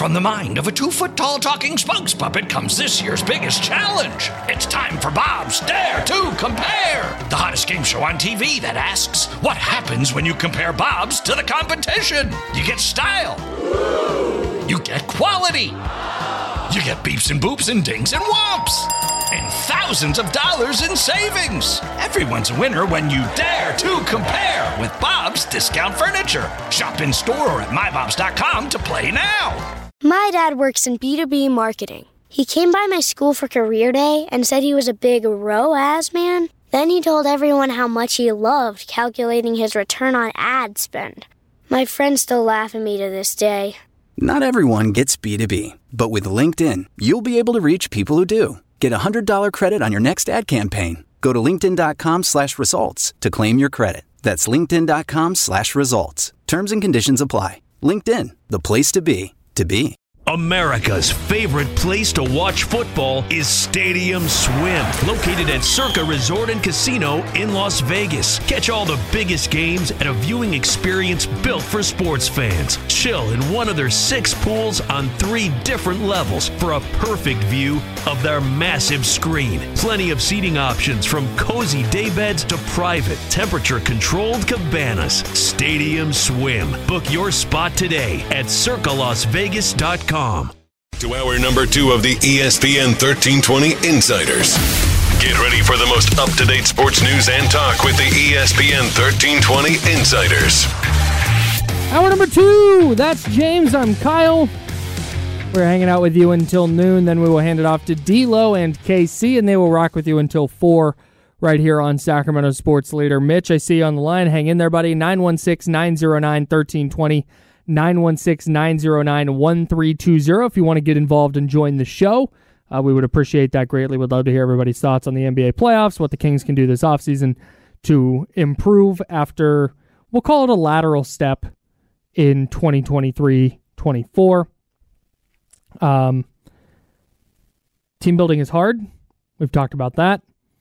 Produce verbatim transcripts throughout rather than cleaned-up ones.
from the mind of a two-foot-tall talking spokes puppet comes this year's biggest challenge. It's time for Bob's Dare to Compare, the hottest game show on T V that asks, what happens when you compare Bobs to the competition? You get style. You get quality. You get beeps and boops and dings and whomps. And thousands of dollars in savings. Everyone's a winner when you dare to compare with Bob's Discount Furniture. Shop in store or at my bobs dot com to play now. My dad works in B two B marketing. He came by my school for career day and said he was a big R O A S man. Then he told everyone how much he loved calculating his return on ad spend. My friends still laugh at me to this day. Not everyone gets B two B, but with LinkedIn, you'll be able to reach people who do. Get a one hundred dollars credit on your next ad campaign. Go to linkedin.com slash results to claim your credit. That's linkedin.com slash results. Terms and conditions apply. LinkedIn, the place to be, to be. America's favorite place to watch football is Stadium Swim, located at Circa Resort and Casino in Las Vegas. Catch all the biggest games at a viewing experience built for sports fans. Chill in one of their six pools on three different levels for a perfect view of their massive screen. Plenty of seating options from cozy daybeds to private, temperature-controlled cabanas. Stadium Swim. Book your spot today at circa las vegas dot com. To hour number two of the E S P N thirteen twenty Insiders. Get ready for the most up-to-date sports news and talk with the E S P N thirteen twenty Insiders. Hour number two. That's James. I'm Kyle. We're hanging out with you until noon. Then we will hand it off to D-Lo and K C, and they will rock with you until four right here on Sacramento Sports Leader. Mitch, I see you on the line. Hang in there, buddy. nine one six, nine zero nine, one three two zero. nine one six, nine zero nine, one three two zero if you want to get involved and join the show. Uh, we would appreciate that greatly. We'd love to hear everybody's thoughts on the N B A playoffs, what the Kings can do this offseason to improve after, we'll call it a lateral step in twenty twenty-three twenty-four. Um, team building is hard. We've talked about that.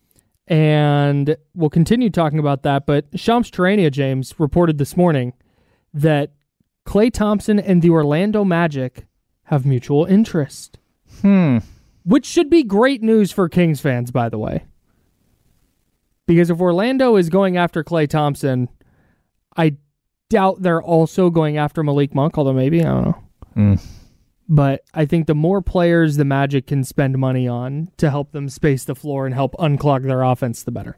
And we'll continue talking about that. But Shams Charania, James, reported this morning that Klay Thompson and the Orlando Magic have mutual interest. Hmm. Which should be great news for Kings fans, by the way. Because if Orlando is going after Klay Thompson, I doubt they're also going after Malik Monk, although maybe, I don't know. Mm. But I think the more players the Magic can spend money on to help them space the floor and help unclog their offense, the better.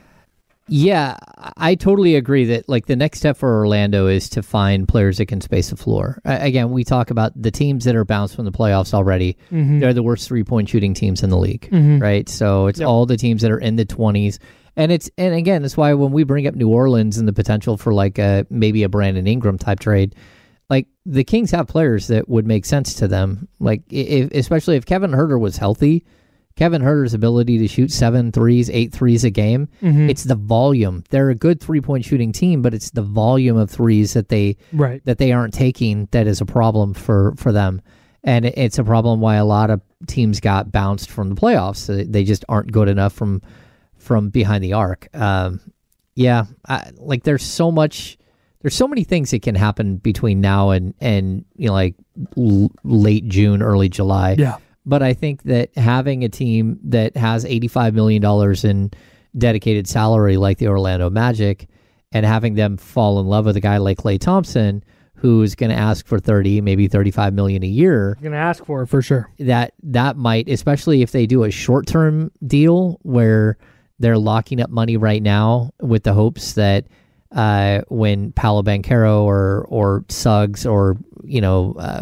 Yeah, I totally agree that like the next step for Orlando is to find players that can space the floor. Uh, again, we talk about the teams that are bounced from the playoffs already. Mm-hmm. They're the worst three-point shooting teams in the league, mm-hmm. right? So it's yep. all the teams that are in the twenties. And it's and again, that's why when we bring up New Orleans and the potential for like a, maybe a Brandon Ingram type trade, like the Kings have players that would make sense to them. Like if, especially if Kevin Huerter was healthy, Kevin Huerter's ability to shoot seven threes, eight threes a game, mm-hmm. it's the volume. They're a good three-point shooting team, but it's the volume of threes that they right. that they aren't taking that is a problem for, for them. And it's a problem why a lot of teams got bounced from the playoffs. They just aren't good enough from from behind the arc. Um, yeah, I, like there's so much, there's so many things that can happen between now and, and you know, like l- late June, early July. Yeah. But I think that having a team that has eighty-five million dollars in dedicated salary like the Orlando Magic and having them fall in love with a guy like Klay Thompson, who's going to ask for thirty, maybe thirty-five million dollars a year. You're going to ask for it for sure. That, that might, especially if they do a short-term deal where they're locking up money right now with the hopes that uh, when Paolo Banchero or, or Suggs or, you know, uh,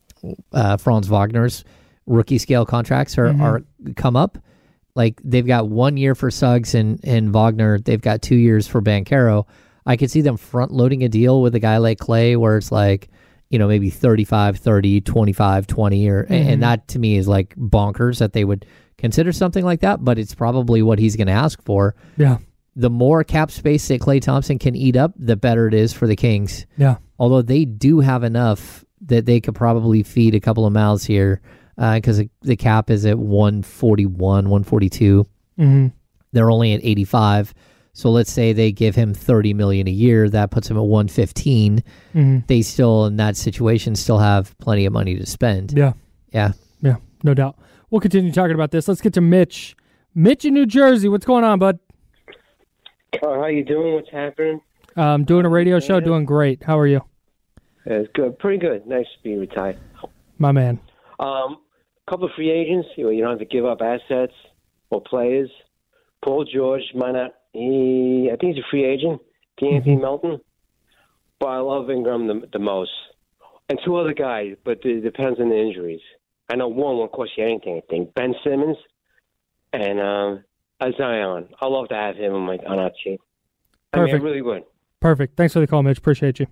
uh, Franz Wagner's rookie scale contracts are, mm-hmm. are come up. Like they've got one year for Suggs and, and Wagner. They've got two years for Banchero. I could see them front loading a deal with a guy like Klay where it's like, you know, maybe thirty-five, thirty, twenty-five, twenty, or, mm-hmm. and that to me is like bonkers that they would consider something like that, but it's probably what he's going to ask for. Yeah. The more cap space that Klay Thompson can eat up, the better it is for the Kings. Yeah. Although they do have enough that they could probably feed a couple of mouths here. Because uh, the cap is at one forty-one, one forty-two. Mm-hmm. They're only at eighty-five. So let's say they give him thirty million dollars a year. That puts him at one fifteen. Mm-hmm. They still, in that situation, still have plenty of money to spend. Yeah. Yeah. Yeah, no doubt. We'll continue talking about this. Let's get to Mitch. Mitch in New Jersey. What's going on, bud? Uh, how you doing? What's happening? Um, doing a radio show. Doing great. How are you? Uh, it's good. Pretty good. Nice to be retired. My man. Um, a couple of free agents. You know, you don't have to give up assets or players. Paul George, might not. He, I think he's a free agent. D'Anthony mm-hmm. Melton. But I love Ingram the, the most. And two other guys, but it depends on the injuries. I know one won't cost you anything, I think. Ben Simmons and um, Zion. I love to have him on, my, on our team. Perfect. I mean, really good. Perfect. Thanks for the call, Mitch. Appreciate you.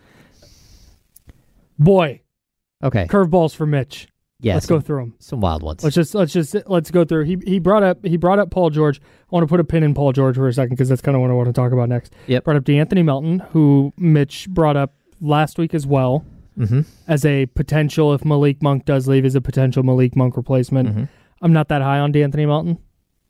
Boy. Okay. Curveballs for Mitch. Yeah. Let's some, go through them. Some wild ones. Let's just let's just let's go through. He he brought up he brought up Paul George. I want to put a pin in Paul George for a second because that's kind of what I want to talk about next. Yep. Brought up D'Anthony Melton, who Mitch brought up last week as well. Mm-hmm. As a potential, if Malik Monk does leave, as a potential Malik Monk replacement. Mm-hmm. I'm not that high on D'Anthony Melton.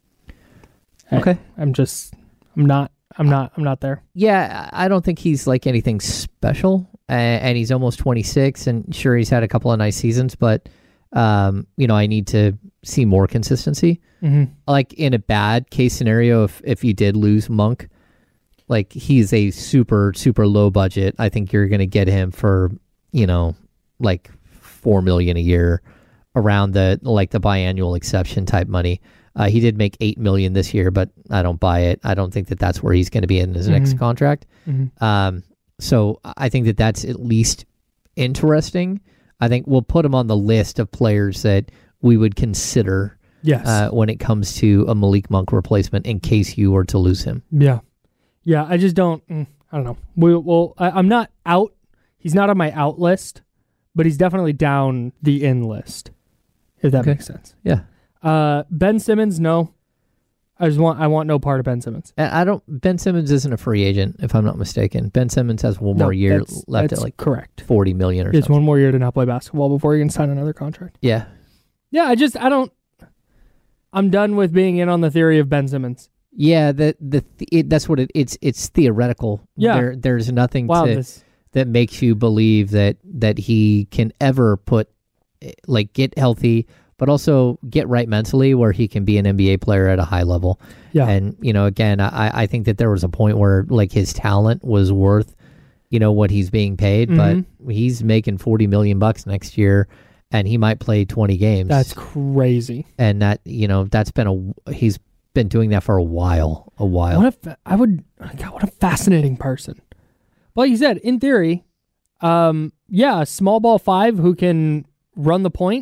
Okay. I, I'm just, I'm not, I'm not, I'm not there. Yeah, I don't think he's like anything special, uh, and he's almost twenty-six, and sure, he's had a couple of nice seasons, but, um, you know, I need to see more consistency. Mm-hmm. Like in a bad case scenario, if, if you did lose Monk, like he's a super, super low budget. I think you're going to get him for, you know, like four million dollars a year, around the like the biannual exception type money. Uh, he did make eight million dollars this year, but I don't buy it. I don't think that that's where he's going to be in his mm-hmm. next contract. Mm-hmm. Um, so I think that that's at least interesting. I think we'll put him on the list of players that we would consider yes. uh, when it comes to a Malik Monk replacement in case you were to lose him. Yeah. Yeah, I just don't, I don't know. We, well, I, I'm not out. He's not on my out list, but he's definitely down the in list, if that okay. makes sense. Yeah. Uh, Ben Simmons, no. I just want I want no part of Ben Simmons. I don't. Ben Simmons isn't a free agent, if I'm not mistaken. Ben Simmons has one no, more year that's, left that's at like correct. forty million or it's something. one more year to not play basketball before you can sign another contract. Yeah. Yeah, I just I don't. I'm done with being in on the theory of Ben Simmons. Yeah, the the it, that's what it it's it's theoretical. Yeah. There there's nothing wow, to, this. that makes you believe that that he can ever put like get healthy, but also get right mentally where he can be an N B A player at a high level. Yeah. And, you know, again, I, I think that there was a point where like his talent was worth, you know, what he's being paid, mm-hmm. but he's making forty million bucks next year and he might play twenty games. That's crazy. And that, you know, that's been a, he's been doing that for a while, a while. What a, I would, God, what a fascinating person. But like you said, in theory, um, yeah, a small ball five who can run the point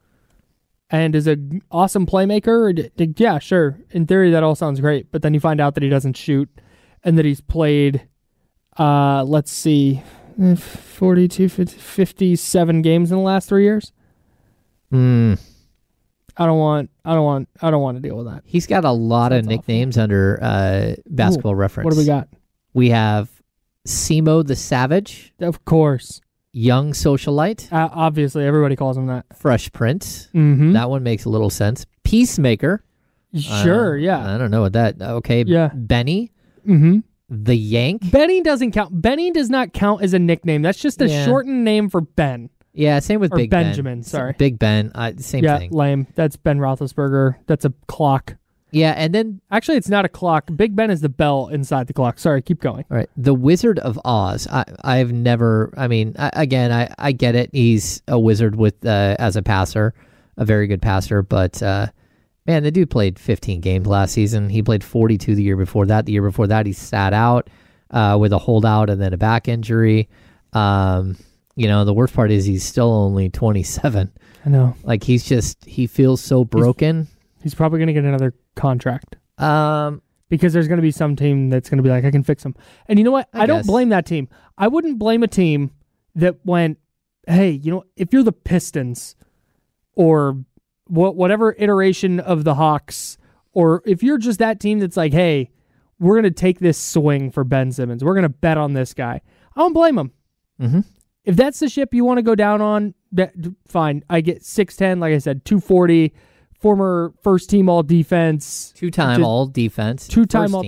and is an awesome playmaker. Yeah, sure. In theory, that all sounds great. But then you find out that he doesn't shoot and that he's played, uh, let's see, forty-two, fifty, fifty-seven games in the last three years. Hmm. I don't want, I don't want, I don't want to deal with that. He's got a lot That's of nicknames awful. under uh, Basketball Ooh, Reference. What do we got? We have Simo the Savage. Of course. Young Socialite. Uh, obviously, everybody calls him that. Fresh Prince. Mm-hmm. That one makes a little sense. Peacemaker. Sure, uh, yeah. I don't know what that. Okay. Yeah. Benny. Mm-hmm. The Yank. Benny doesn't count. Benny does not count as a nickname. That's just a Yeah. shortened name for Ben. Yeah, same with or Big Benjamin, Ben. sorry. Big Ben. Uh, same yeah, thing. lame. That's Ben Roethlisberger. That's a clock. Yeah, and then... Actually, it's not a clock. Big Ben is the bell inside the clock. Sorry, keep going. All right. The Wizard of Oz. I, I've never... I mean, I, again, I, I get it. He's a wizard with uh, as a passer, a very good passer, but... Uh, man, the dude played fifteen games last season. He played forty-two the year before that. The year before that, he sat out uh, with a holdout and then a back injury. Um, you know, the worst part is he's still only twenty-seven. I know. Like, he's just, he feels so broken. He's, he's probably going to get another contract. Um, because there's going to be some team that's going to be like, I can fix him. And you know what? I, I don't guess. blame that team. I wouldn't blame a team that went, hey, you know, if you're the Pistons or wh- whatever iteration of the Hawks, or if you're just that team that's like, hey, we're going to take this swing for Ben Simmons. We're going to bet on this guy. I don't blame them. Mm-hmm. If that's the ship you want to go down on, that fine. I get six ten, like I said, two forty, former first team all defense. Two-time just, all defense. Two-time first all team.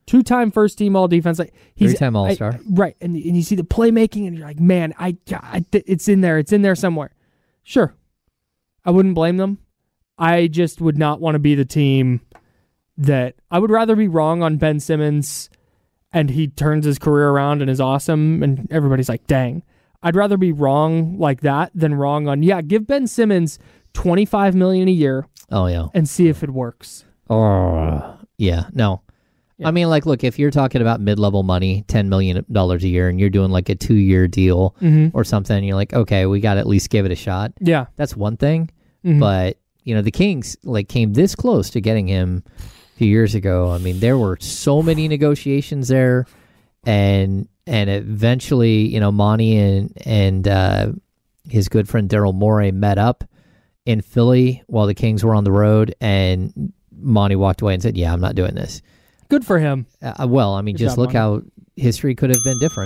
Two-time first-team all-defense. Like, he's Three-time All-Star. I, right, and, and you see the playmaking, and you're like, man, I, I, it's in there. It's in there somewhere. Sure. I wouldn't blame them. I just would not want to be the team that... I would rather be wrong on Ben Simmons, and he turns his career around and is awesome, and everybody's like, dang. I'd rather be wrong like that than wrong on, yeah, give Ben Simmons twenty-five million dollars a year. Oh, yeah. And see if it works. Oh, yeah. No. Yeah. I mean, like, look, if you're talking about mid-level money, ten million dollars a year, and you're doing like a two-year deal mm-hmm. or something, and you're like, okay, we got to at least give it a shot. Yeah. That's one thing. Mm-hmm. But, you know, the Kings like came this close to getting him a few years ago. I mean, there were so many negotiations there, and and eventually, you know, Monty and, and uh, his good friend Daryl Morey met up in Philly while the Kings were on the road, and Monty walked away and said, yeah, I'm not doing this. Good for him. Uh, well, I mean, Good just job, look Monty. how history could have been different.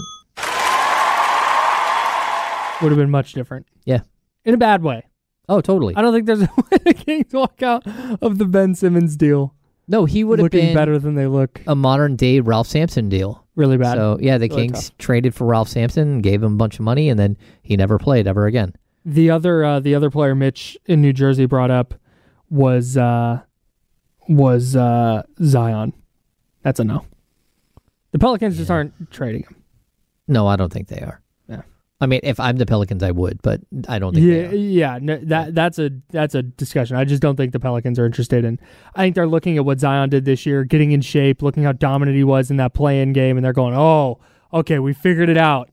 Would have been much different. Yeah. In a bad way. Oh, totally. I don't think there's a way the Kings walk out of the Ben Simmons deal. No, he would have looking been better than they look. A modern-day Ralph Sampson deal. Really bad. So, yeah, the really Kings tough. traded for Ralph Sampson, gave him a bunch of money, and then he never played ever again. The other uh, the other player Mitch in New Jersey brought up was uh, was uh, Zion. That's a no. The Pelicans yeah. just aren't trading him. No, I don't think they are. Yeah. I mean, if I'm the Pelicans, I would, but I don't think yeah, they are. Yeah, no, that that's a that's a discussion. I just don't think the Pelicans are interested in. I think they're looking at what Zion did this year, getting in shape, looking how dominant he was in that play-in game, and they're going, "Oh, okay, we figured it out."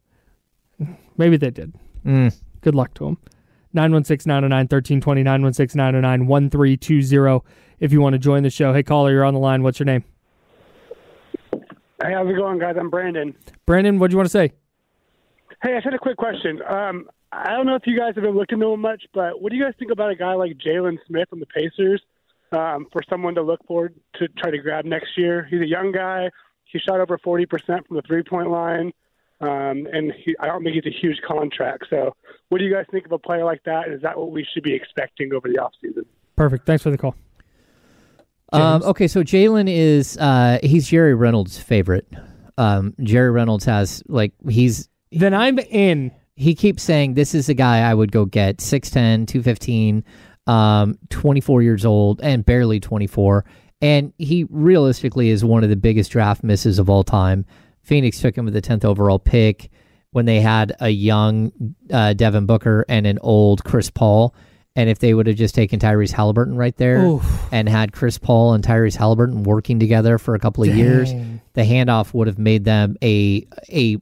Maybe they did. Mm. Good luck to them. nine one six, nine oh nine, one three two zero, nine one six, nine oh nine, one three two zero if you want to join the show. Hey, caller, you're on the line. What's your name? Hey, how's it going, guys? I'm Brandon. Brandon, what do you want to say? Hey, I just had a quick question. Um, I don't know if you guys have been looking into him much, but what do you guys think about a guy like Jalen Smith from the Pacers um, for someone to look forward to try to grab next year? He's a young guy. He shot over forty percent from the three-point line, um, and he, I don't think he's a huge contract. So what do you guys think of a player like that? Is that what we should be expecting over the offseason? Perfect. Thanks for the call. Um, okay, so Jalen is uh, he's Jerry Reynolds' favorite. Um, Jerry Reynolds has, like, he's... Then I'm in. He keeps saying, this is the guy I would go get, six ten, two fifteen, um, twenty-four years old, and barely twenty-four. And he realistically is one of the biggest draft misses of all time. Phoenix took him with the tenth overall pick when they had a young uh, Devin Booker and an old Chris Paul. And if they would have just taken Tyrese Halliburton right there Oof. and had Chris Paul and Tyrese Halliburton working together for a couple of Dang. years, the handoff would have made them a a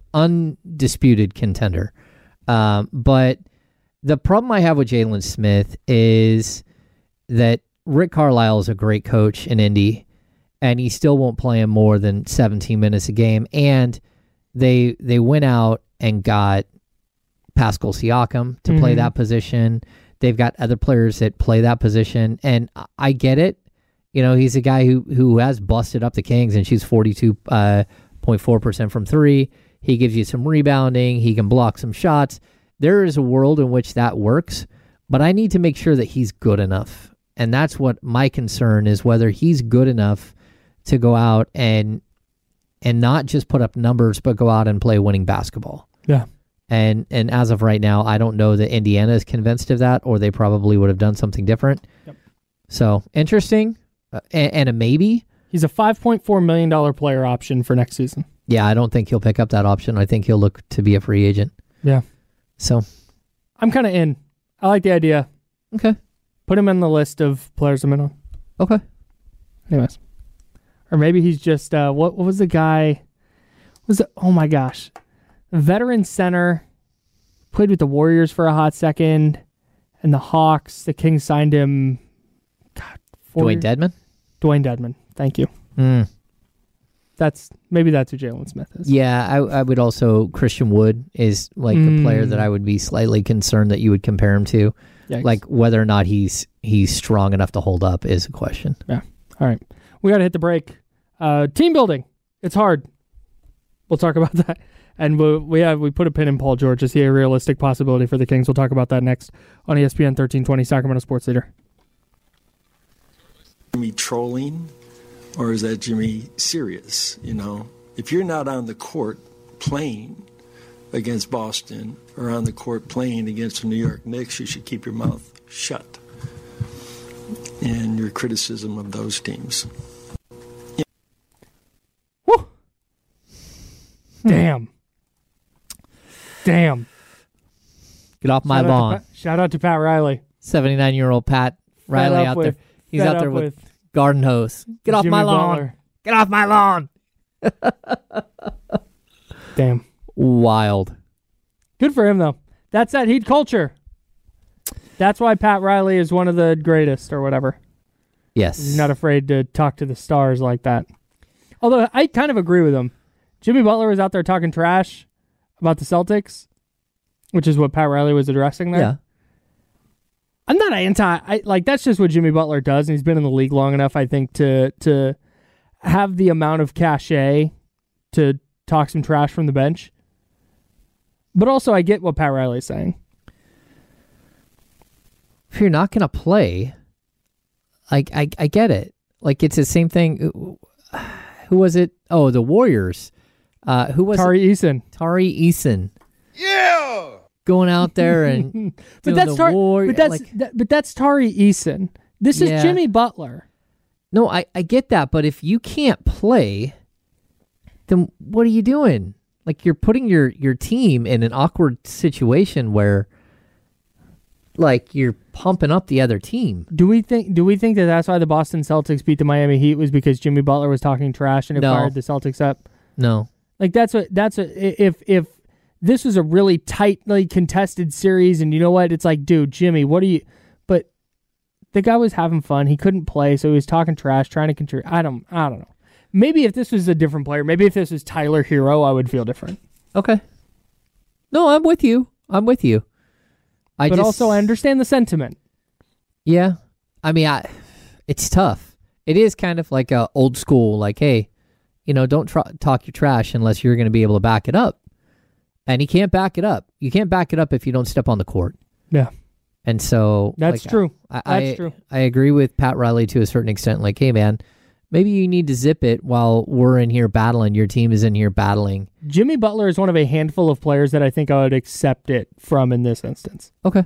undisputed contender. Um, but the problem I have with Jalen Smith is that Rick Carlisle is a great coach in Indy, and he still won't play him more than seventeen minutes a game. And they they went out and got Pascal Siakam to mm-hmm. play that position. They've got other players that play that position, and I get it. You know, he's a guy who, who has busted up the Kings and shoots forty-two point four percent from three. He gives you some rebounding. He can block some shots. There is a world in which that works, but I need to make sure that he's good enough. And that's what my concern is, whether he's good enough to go out and and not just put up numbers, but go out and play winning basketball. Yeah. And and as of right now, I don't know that Indiana is convinced of that, or they probably would have done something different. Yep. So, interesting, uh, and, and a maybe. He's a five point four million dollars player option for next season. Yeah, I don't think he'll pick up that option. I think he'll look to be a free agent. Yeah. So, I'm kind of in. I like the idea. Okay. Put him in the list of players I'm in on. Okay. Anyways. Or maybe he's just, uh, what, what was the guy? Was it, oh my gosh. Veteran center, played with the Warriors for a hot second, and the Hawks. The Kings signed him. God, Dwayne Dedman? Dwayne Dedman. Thank you. Mm. That's maybe that's who Jalen Smith is. Yeah, I, I would also, Christian Wood is like mm. a player that I would be slightly concerned that you would compare him to. Yikes. Like whether or not he's he's strong enough to hold up is a question. Yeah. All right. We got to hit the break. Uh, team building. It's hard. We'll talk about that. And we we, have, we put a pin in Paul George. Is he a realistic possibility for the Kings? We'll talk about that next on E S P N thirteen twenty, Sacramento Sports Leader. Me trolling Or is that Jimmy serious? You know, if you're not on the court playing against Boston or on the court playing against the New York Knicks, you should keep your mouth shut in your criticism of those teams. Yeah. Woo. Damn. Damn. Get off my Shout lawn. Out Pat, shout out to Pat Riley. seventy-nine-year-old Pat Riley out with, there. He's out there with, with garden hose. Get off Jimmy my lawn. Butler. Get off my lawn. Damn. Wild. Good for him, though. That's that Heat culture. That's why Pat Riley is one of the greatest or whatever. Yes. He's not afraid to talk to the stars like that. Although I kind of agree with him. Jimmy Butler was out there talking trash about the Celtics, which is what Pat Riley was addressing there. Yeah. I'm not anti. I, like, that's just what Jimmy Butler does, and he's been in the league long enough, I think, to to have the amount of cachet to talk some trash from the bench. But also, I get what Pat Riley's saying. If you're not going to play, I, I I get it. Like, it's the same thing. Who was it? Oh, the Warriors. Uh, who was Tari it? Eason. Tari Eason. Yeah! Going out there and but doing that's the Tar- war. but that's like, that, but that's Tari Eason. This is Yeah. Jimmy Butler. no, I, I get that. But if you can't play, then what are you doing? Like, you're putting your, your team in an awkward situation where, like, you're pumping up the other team. Do we think? Do we think that that's why the Boston Celtics beat the Miami Heat was because Jimmy Butler was talking trash and it No. fired the Celtics up? No. Like that's what that's what if if this was a really tightly contested series and you know what, it's like, dude, Jimmy, what are you? But the guy was having fun. He couldn't play, so he was talking trash, trying to control. I don't, I don't know. Maybe if this was a different player, maybe if this was Tyler Hero, I would feel different. Okay. No, I'm with you. I'm with you. I but just, also, I understand the sentiment. Yeah. I mean, I, it's tough. It is kind of like a old school, like, hey, you know, don't tr- talk your trash unless you're going to be able to back it up. And he can't back it up. You can't back it up if you don't step on the court. Yeah. And so That's like, true. I, That's I, true. I agree with Pat Riley to a certain extent. Like, hey, man, maybe you need to zip it while we're in here battling. Your team is in here battling. Jimmy Butler is one of a handful of players that I think I would accept it from in this instance. Okay.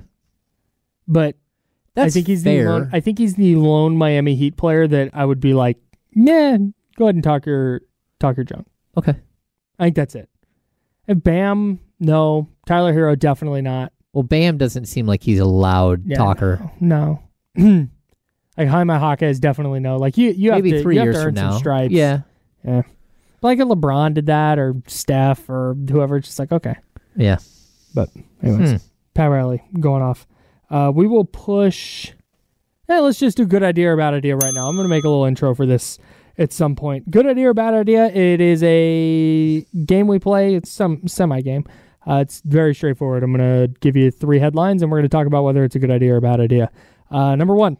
But That's I think he's fair. the lone, I think he's the lone Miami Heat player that I would be like, nah, go ahead and talk your talk your junk. Okay. I think that's it. And Bam, no. Tyler Hero, definitely not. Well, Bam doesn't seem like he's a loud Yeah, talker. No. no. Like Jaime Jaquez, definitely no. Like you, you Maybe have to, three you have years to from earn some now. stripes. Yeah. Yeah. Like if LeBron did that or Steph or whoever, it's just like, okay. Yeah. But anyways, Hmm. Pat Riley going off. Uh, we will push. Yeah, let's just do good idea or bad idea right now. I'm going to make a little intro for this at some point. Good idea or bad idea? It is a game we play. It's some semi game. Uh, it's very straightforward. I'm going to give you three headlines, and we're going to talk about whether it's a good idea or a bad idea. Uh, number one.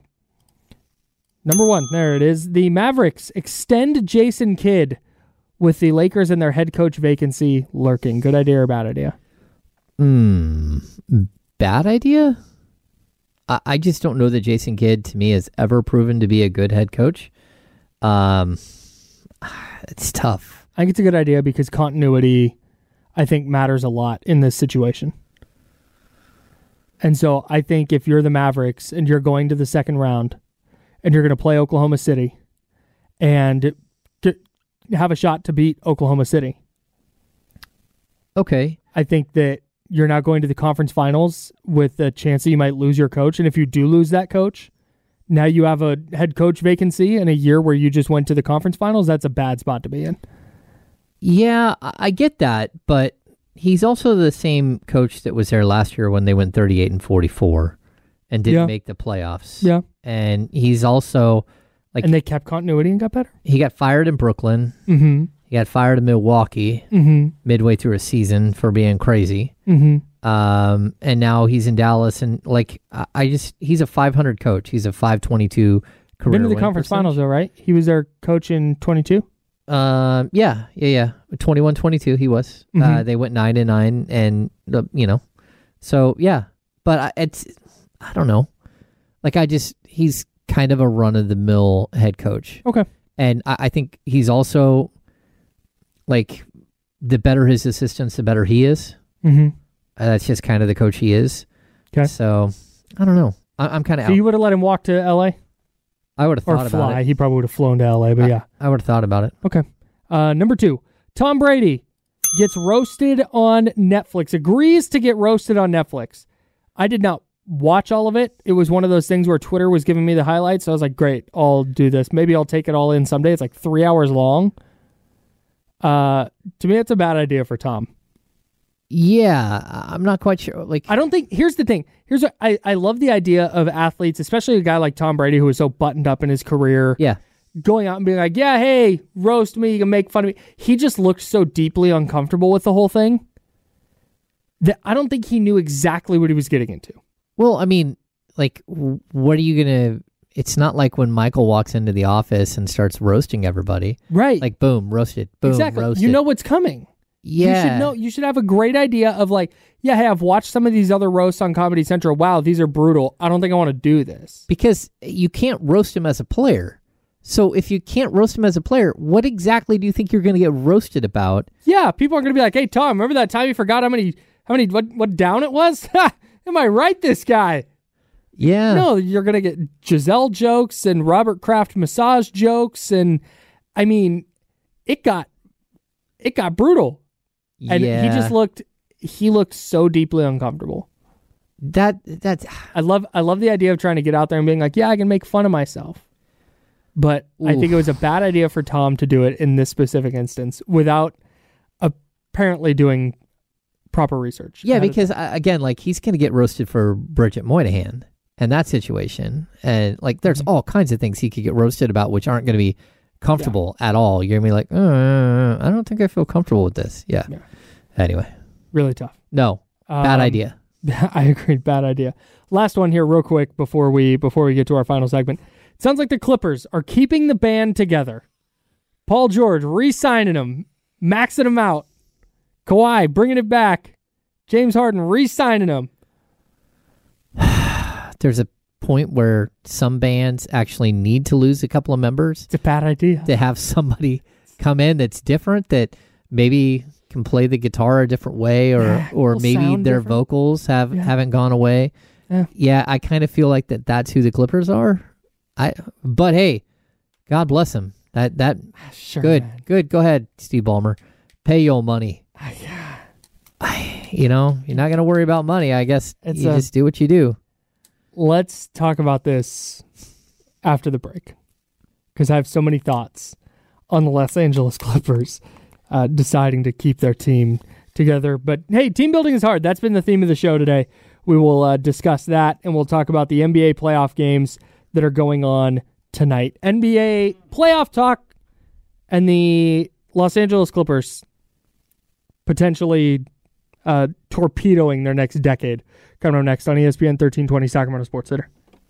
Number one. There it is. The Mavericks extend Jason Kidd with the Lakers and their head coach vacancy lurking. Good idea or bad idea? Hmm. Bad idea? I, I just don't know that Jason Kidd, to me, has ever proven to be a good head coach. Um, It's tough. I think it's a good idea because continuity, I think, matters a lot in this situation. And so I think if you're the Mavericks and you're going to the second round and you're going to play Oklahoma City and to have a shot to beat Oklahoma City, Okay. I think that you're not going to the conference finals with a chance that you might lose your coach. And if you do lose that coach, now you have a head coach vacancy in a year where you just went to the conference finals. That's a bad spot to be in. Yeah, I I get that, but he's also the same coach that was there last year when they went thirty-eight and forty-four and didn't Yeah. make the playoffs. Yeah. And he's also like And they kept continuity and got better. he got fired in Brooklyn. Mm-hmm. He got fired in Milwaukee Mm-hmm. midway through a season for being crazy. Mm-hmm. Um, and now he's in Dallas, and like I, I just he's a five hundred coach. He's a five twenty-two career. Been to the win conference percentage. finals, though, right? He was their coach in twenty-two. Um, yeah, yeah, yeah. twenty-one twenty-two he was. Uh, Mhm. they went nine and nine, and uh, you know, so yeah. But I, it's I don't know. Like I just he's kind of a run of the mill head coach. Okay. And I, I think he's also, like, the better his assistants, the better he is. Mm-hmm. Uh, that's just kind of the coach he is. Okay. So, I don't know. I, I'm kind of So out. you would have let him walk to L A? I would have Or thought about fly. it. He probably would have flown to L A, but I, yeah. I would have thought about it. Okay. Uh, number two, Tom Brady gets roasted on Netflix, agrees to get roasted on Netflix. I did not watch all of it. It was one of those things where Twitter was giving me the highlights, so I was like, great, I'll do this. Maybe I'll take it all in someday. It's like three hours long. Uh, to me, it's a bad idea for Tom. Yeah, I'm not quite sure. Like, I don't think, here's the thing. Here's what, I, I love the idea of athletes, especially a guy like Tom Brady who is so buttoned up in his career. Yeah. Going out and being like, yeah, hey, roast me, you can make fun of me. He just looked so deeply uncomfortable with the whole thing that I don't think he knew exactly what he was getting into. Well, I mean, like, w- what are you going to... It's not like when Michael walks into the office and starts roasting everybody. Right. Like, boom, roasted. Boom, exactly. roasted. You know what's coming. Yeah. You should know. You should have a great idea of like, yeah, hey, I've watched some of these other roasts on Comedy Central. Wow, these are brutal. I don't think I want to do this. Because you can't roast him as a player. So if you can't roast him as a player, what exactly do you think you're going to get roasted about? Yeah, people are going to be like, hey, Tom, remember that time you forgot how many, how many, what, what down it was? Am I right, this guy? Yeah. No, you're going to get Giselle jokes and Robert Kraft massage jokes. And I mean, it got, it got brutal. And yeah. he just looked, he looked so deeply uncomfortable. That, that's, I love, I love the idea of trying to get out there and being like, yeah, I can make fun of myself. But Oof. I think it was a bad idea for Tom to do it in this specific instance without apparently doing proper research. Yeah, because uh, again, like he's going to get roasted for Bridget Moynihan and that situation. And like there's mm-hmm. all kinds of things he could get roasted about which aren't going to be comfortable yeah. at all. You're going to be like, uh, I don't think I feel comfortable with this. Yeah. yeah. Anyway. Really tough. No. Um, bad idea. I agree. Bad idea. Last one here real quick before we before we get to our final segment. It sounds like the Clippers are keeping the band together. Paul George re-signing him, maxing him out. Kawhi bringing it back. James Harden re-signing him. There's a point where some bands actually need to lose a couple of members. It's a bad idea. To have somebody come in that's different, that maybe can play the guitar a different way, or yeah, or maybe their different. vocals have, yeah. haven't gone away. Yeah. yeah, I kind of feel like that that's who the Clippers are. I But hey, God bless them. That, that sure, good, man. good. Go ahead, Steve Ballmer. Pay your money. Uh, yeah. I, you know, you're not going to worry about money. I guess It's you a, just do what you do. Let's talk about this after the break, because I have so many thoughts on the Los Angeles Clippers uh, deciding to keep their team together. But hey, team building is hard. That's been the theme of the show today. We will uh, discuss that, and we'll talk about the N B A playoff games that are going on tonight. N B A playoff talk and the Los Angeles Clippers potentially uh, torpedoing their next decade. Coming up next on E S P N thirteen twenty Sacramento Sports Center.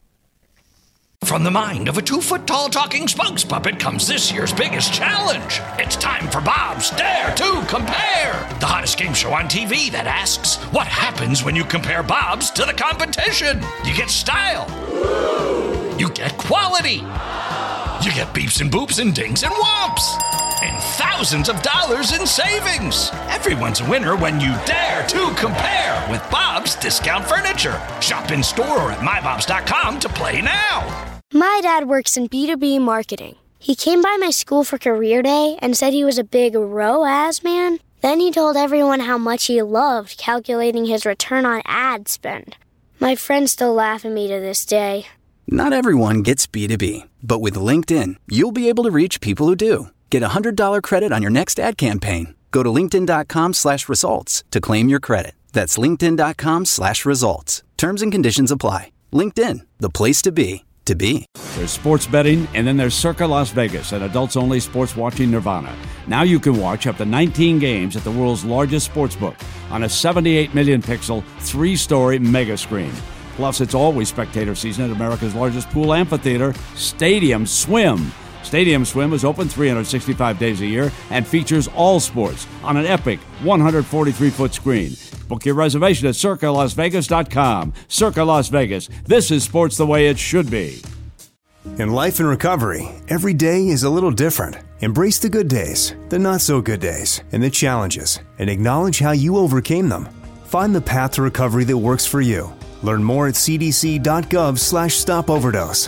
From the mind of a two-foot-tall talking spokes puppet comes this year's biggest challenge. It's time for Bob's Dare to Compare, the hottest game show on T V that asks, what happens when you compare Bob's to the competition? You get style. You get quality. You get beeps and boops and dings and whomps. And thousands of dollars in savings. Everyone's a winner when you dare to compare with Bob's Discount Furniture. Shop in store or at my bobs dot com to play now. My dad works in B two B marketing. He came by my school for career day and said he was a big R O A S man. Then he told everyone how much he loved calculating his return on ad spend. My friends still laugh at me to this day. Not everyone gets B two B, but with LinkedIn, you'll be able to reach people who do. Get a one hundred dollars credit on your next ad campaign. Go to linkedin.com slash results to claim your credit. That's linkedin.com slash results. Terms and conditions apply. LinkedIn, the place to be, to be. There's sports betting, and then there's Circa Las Vegas, an adults-only sports watching nirvana. Now you can watch up to nineteen games at the world's largest sportsbook on a seventy-eight million pixel, three-story mega screen. Plus, it's always spectator season at America's largest pool amphitheater, Stadium Swim. Stadium Swim is open three hundred sixty-five days a year and features all sports on an epic one hundred forty-three foot screen. Book your reservation at circa las vegas dot com. Circa Las Vegas. This is sports the way it should be. In life and recovery, every day is a little different. Embrace the good days, the not so good days, and the challenges, and acknowledge how you overcame them. Find the path to recovery that works for you. Learn more at cdc.gov slash stop overdose.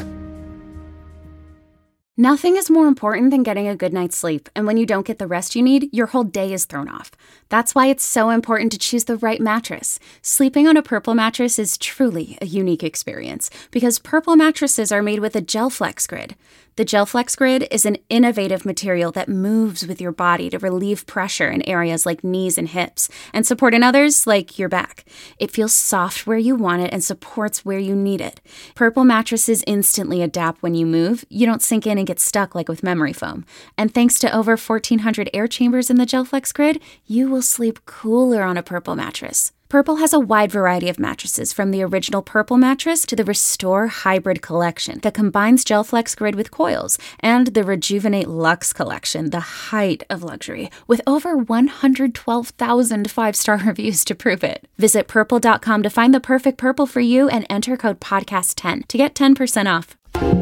Nothing is more important than getting a good night's sleep, and when you don't get the rest you need, your whole day is thrown off. That's why it's so important to choose the right mattress. Sleeping on a Purple mattress is truly a unique experience because Purple mattresses are made with a GelFlex grid. The GelFlex grid is an innovative material that moves with your body to relieve pressure in areas like knees and hips and support in others like your back. It feels soft where you want it and supports where you need it. Purple mattresses instantly adapt when you move. You don't sink in and get stuck like with memory foam. And thanks to over fourteen hundred air chambers in the GelFlex grid, you will sleep cooler on a Purple mattress. Purple has a wide variety of mattresses, from the original Purple mattress to the Restore Hybrid collection that combines GelFlex grid with coils, and the Rejuvenate Luxe collection, the height of luxury, with over one hundred twelve thousand five-star reviews to prove it. Visit purple dot com to find the perfect Purple for you and enter code podcast ten to get ten percent off.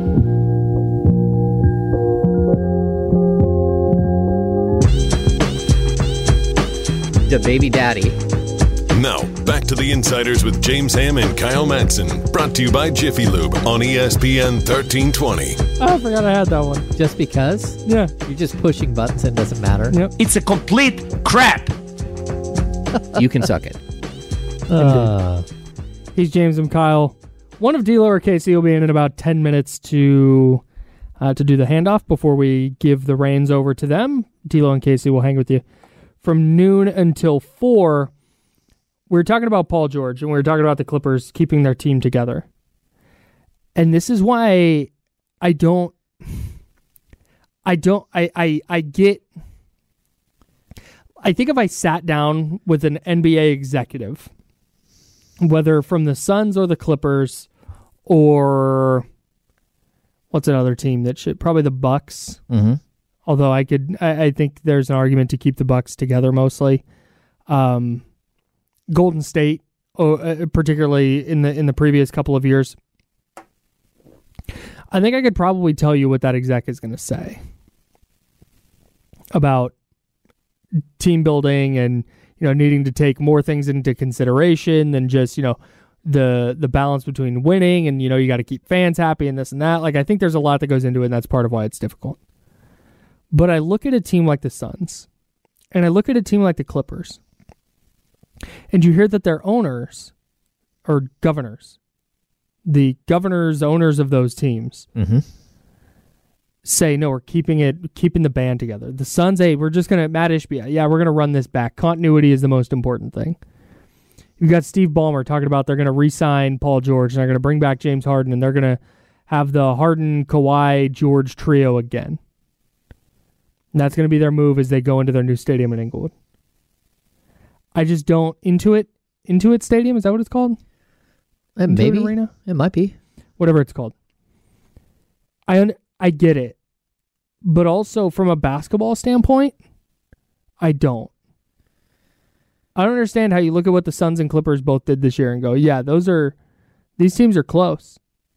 The baby daddy. Now, back to the Insiders with James Ham and Kyle Madsen. Brought to you by Jiffy Lube on E S P N thirteen twenty. Oh, I forgot I had that one. Just because? Yeah. You're just pushing buttons and it doesn't matter. Yep. It's a complete crap. You can suck it. Uh, he's James and Kyle. One of D-Lo or K C will be in in about ten minutes to uh, to do the handoff before we give the reins over to them. D-Lo and K C will hang with you from noon until four. We were talking about Paul George, and we were talking about the Clippers keeping their team together. And this is why I don't, I don't, I, I, I get, I think if I sat down with an N B A executive, whether from the Suns or the Clippers, or what's another team that should, probably the Bucks. Mm-hmm. Although I could, I, I think there's an argument to keep the Bucks together mostly. Um, Golden State, oh, uh, particularly in the in the previous couple of years, I think I could probably tell you what that exec is going to say about team building and, you know, needing to take more things into consideration than just, you know, the the balance between winning and, you know, you got to keep fans happy and this and that. Like, I think there's a lot that goes into it, and that's part of why it's difficult. But I look at a team like the Suns, and I look at a team like the Clippers, and you hear that their owners, or governors, the governors, owners of those teams, mm-hmm. say, no, we're keeping it, keeping the band together. The Suns, hey, we're just going to, Matt Ishbia, yeah, we're going to run this back. Continuity is the most important thing. You've got Steve Ballmer talking about they're going to re-sign Paul George, and they're going to bring back James Harden, and they're going to have the Harden, Kawhi, George trio again. And that's going to be their move as they go into their new stadium in Inglewood. I just don't, Intuit, Intuit Stadium, is that what it's called? Uh, maybe. Arena? It might be. Whatever it's called. I un- I get it. But also from a basketball standpoint, I don't. I don't understand how you look at what the Suns and Clippers both did this year and go, yeah, those are, these teams are close.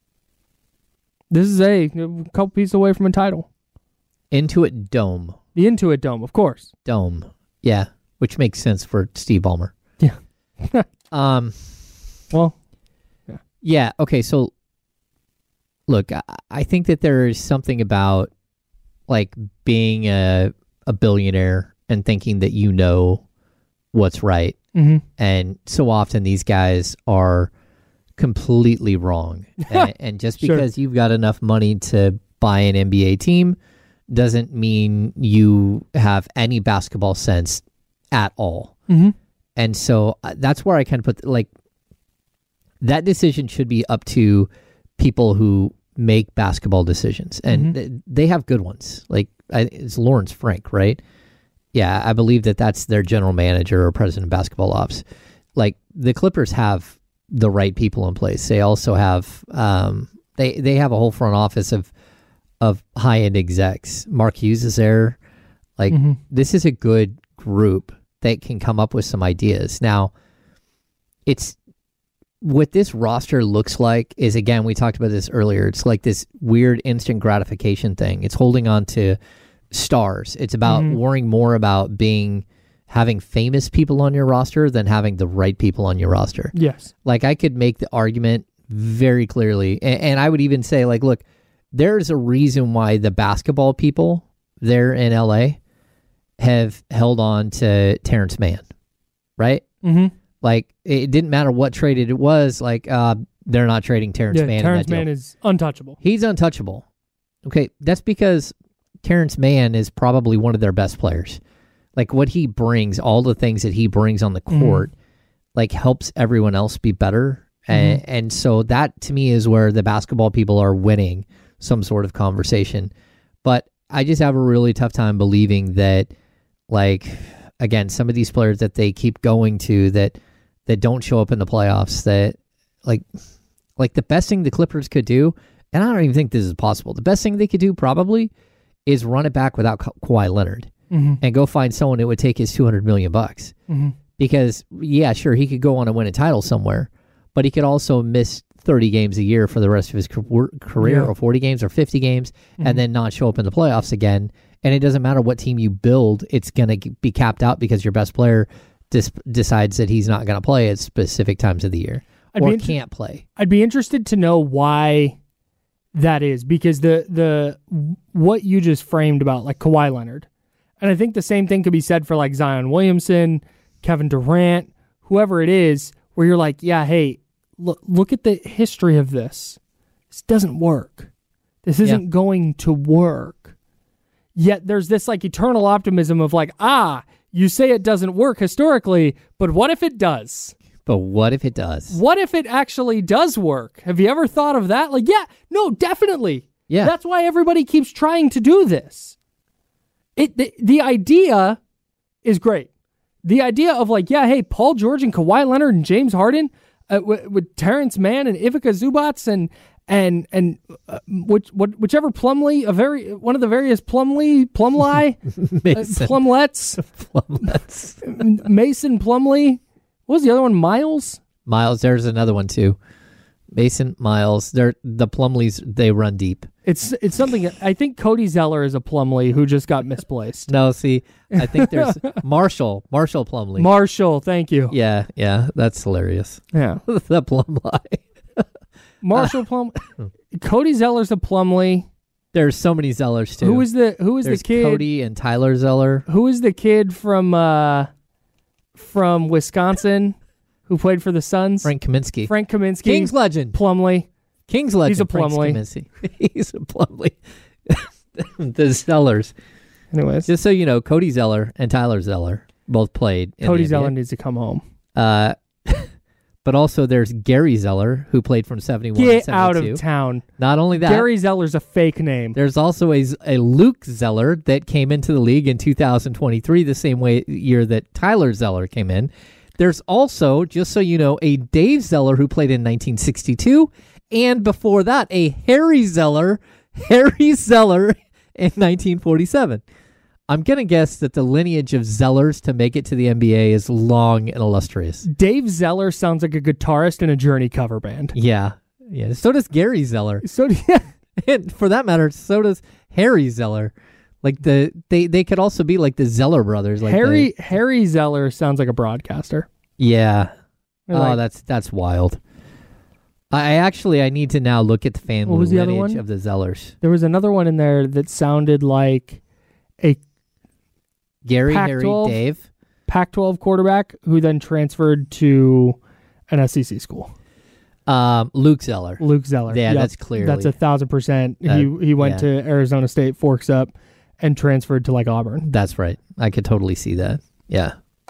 This is a, a couple pieces away from a title. Intuit Dome. The Intuit Dome, of course. Dome. Yeah. Which makes sense for Steve Ballmer. Yeah. um. Well, yeah. Yeah, okay, so, look, I, I think that there is something about, like, being a, a billionaire and thinking that you know what's right. Mm-hmm. And so often these guys are completely wrong. and, and just because sure. you've got enough money to buy an N B A team doesn't mean you have any basketball sense at all. Mm-hmm. And so uh, that's where I kind of put, like, that decision should be up to people who make basketball decisions. And Mm-hmm. th- they have good ones. Like, I, it's Lawrence Frank, right? Yeah, I believe that that's their general manager or president of basketball ops. Like, the Clippers have the right people in place. They also have, um, they, they have a whole front office of, of high-end execs. Mark Hughes is there. Like, Mm-hmm. this is a good group that can come up with some ideas. Now, it's what this roster looks like is, again, we talked about this earlier. It's like this weird instant gratification thing. It's holding on to stars. It's about Mhm. worrying more about being having famous people on your roster than having the right people on your roster. Yes. Like, I could make the argument very clearly, and, and I would even say, like, look, there's a reason why the basketball people there in L A have held on to Terrence Mann, right? Mm-hmm. Like, it didn't matter what traded it was. Like, uh, they're not trading Terrence Yeah, Mann. Terrence in that Mann deal. is untouchable. He's untouchable. Okay, that's because Terrence Mann is probably one of their best players. Like, what he brings, all the things that he brings on the court, mm. like, helps everyone else be better. Mm-hmm. And, and so that, to me, is where the basketball people are winning some sort of conversation. But I just have a really tough time believing that, like, again, some of these players that they keep going to that that don't show up in the playoffs, that, like, like the best thing the Clippers could do, and I don't even think this is possible, the best thing they could do probably is run it back without Ka- Kawhi Leonard. Mm-hmm. And go find someone that would take his two hundred million bucks. Mm-hmm. Because, yeah, sure, he could go on and win a title somewhere, but he could also miss thirty games a year for the rest of his career, yeah. or forty games or fifty games, mm-hmm. and then not show up in the playoffs again. And it doesn't matter what team you build, it's going to be capped out because your best player dis- decides that he's not going to play at specific times of the year, I'd or inter- can't play. I'd be interested to know why that is, because the the what you just framed about, like, Kawhi Leonard, and I think the same thing could be said for, like, Zion Williamson, Kevin Durant, whoever it is, where you're like, yeah, hey, look, look at the history of this. This doesn't work. This isn't yeah. going to work. Yet there's this, like, eternal optimism of, like, ah, you say it doesn't work historically, but what if it does? But what if it does? What if it actually does work? Have you ever thought of that? Like, yeah, no, definitely. Yeah. That's why everybody keeps trying to do this. It the, the idea is great. The idea of, like, yeah, hey, Paul George and Kawhi Leonard and James Harden uh, with, with Terrence Mann and Ivica Zubac and and and uh, which what whichever Plumlee, a very one of the various Plumlee Plumlee uh, Plumlets Plumlets Mason Plumlee. What was the other one? Miles. Miles. There's another one too. Mason, Miles. They're the Plumlees. They run deep. It's it's something. I think Cody Zeller is a Plumlee who just got misplaced. No, see, I think there's Marshall. Marshall Plumlee. Marshall, thank you. Yeah, yeah, that's hilarious. Yeah, the Plumlee. Marshall Plum. Cody Zeller's a Plumlee. There's so many Zellers too. Who is the Who is there's the kid? Cody and Tyler Zeller. Who is the kid from uh, from Wisconsin who played for the Suns? Frank Kaminsky. Frank Kaminsky. Kings legend. Plumlee. Kings legend. He's a Plumlee. He's a Plumlee. The Zellers. Anyways, just so you know, Cody Zeller and Tyler Zeller both played. In Cody the Zeller N B A. needs to come home. Uh, but also there's Gary Zeller, who played from seventy-one Get to seventy-two. out of town. Not only that, Gary Zeller's a fake name. There's also a, a Luke Zeller that came into the league in two thousand twenty-three, the same way year that Tyler Zeller came in. There's also, just so you know, a Dave Zeller who played in nineteen sixty-two, and before that, a Harry Zeller, Harry Zeller in nineteen forty-seven. I'm going to guess that the lineage of Zellers to make it to the N B A is long and illustrious. Dave Zeller sounds like a guitarist in a Journey cover band. Yeah. Yeah. So does Gary Zeller. So yeah. And for that matter, so does Harry Zeller. Like the they, they could also be like the Zeller brothers. Like Harry the, Harry Zeller sounds like a broadcaster. Yeah. They're oh, like, that's that's wild. I actually I need to now look at the family what was the lineage other one? of the Zellers. There was another one in there that sounded like a Gary, Pac Harry, twelve, Dave. Pac twelve quarterback who then transferred to an S E C school. Um, Luke Zeller. Luke Zeller. Yeah, yep. that's clearly. That's a thousand percent. Uh, he he went yeah. to Arizona State, Forks Up, and transferred to like Auburn. That's right. I could totally see that. Yeah.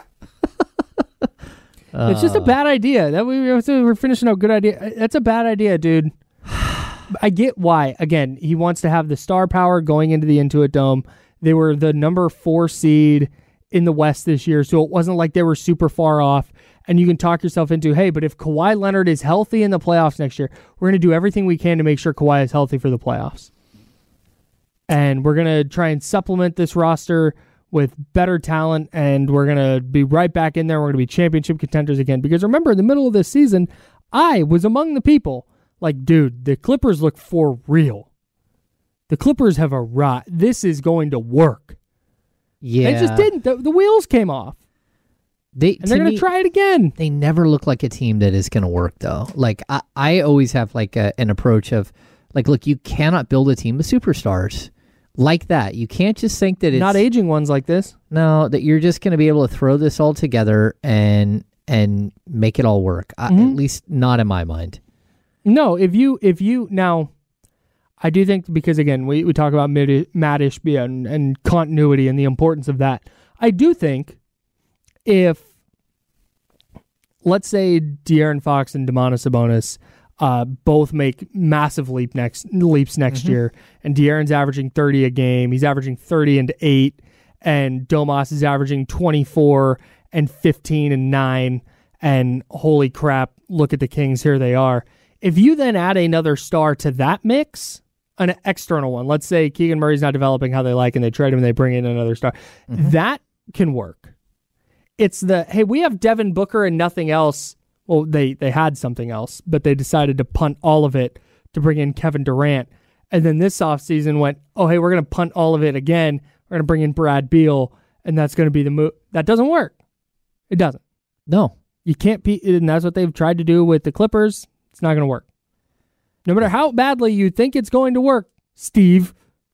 uh, it's just a bad idea. That we we're finishing up. Good idea. That's a bad idea, dude. I get why. Again, he wants to have the star power going into the Intuit Dome. They were the number four seed in the West this year, so it wasn't like they were super far off. And you can talk yourself into, hey, but if Kawhi Leonard is healthy in the playoffs next year, we're going to do everything we can to make sure Kawhi is healthy for the playoffs. And we're going to try and supplement this roster with better talent, and we're going to be right back in there. We're going to be championship contenders again. Because remember, in the middle of this season, I was among the people like, dude, the Clippers look for real. The Clippers have a rot. This is going to work. Yeah. It just didn't. The, the wheels came off. They, and they're going to try it again. They never look like a team that is going to work, though. Like, I, I always have, like, a, an approach of, like, look, you cannot build a team of superstars like that. You can't just think that it's... Not aging ones like this. No, that you're just going to be able to throw this all together and and make it all work. Mm-hmm. I, at least not in my mind. No, if you... if you Now, I do think, because, again, we, we talk about Matt Ishbia and, and continuity and the importance of that. I do think... If, let's say, De'Aaron Fox and Domantas Sabonis uh, both make massive leap next leaps next mm-hmm. year, and De'Aaron's averaging thirty a game, he's averaging thirty and eight, and Domas is averaging twenty-four and fifteen and nine, and holy crap, look at the Kings, here they are. If you then add another star to that mix, an external one, let's say Keegan Murray's not developing how they like, and they trade him and they bring in another star, mm-hmm. that can work. It's the, hey, we have Devin Booker and nothing else. Well, they, they had something else, but they decided to punt all of it to bring in Kevin Durant. And then this offseason went, oh, hey, we're going to punt all of it again. We're going to bring in Brad Beal, and that's going to be the move. That doesn't work. It doesn't. No. You can't be, and that's what they've tried to do with the Clippers. It's not going to work. No matter how badly you think it's going to work, Steve.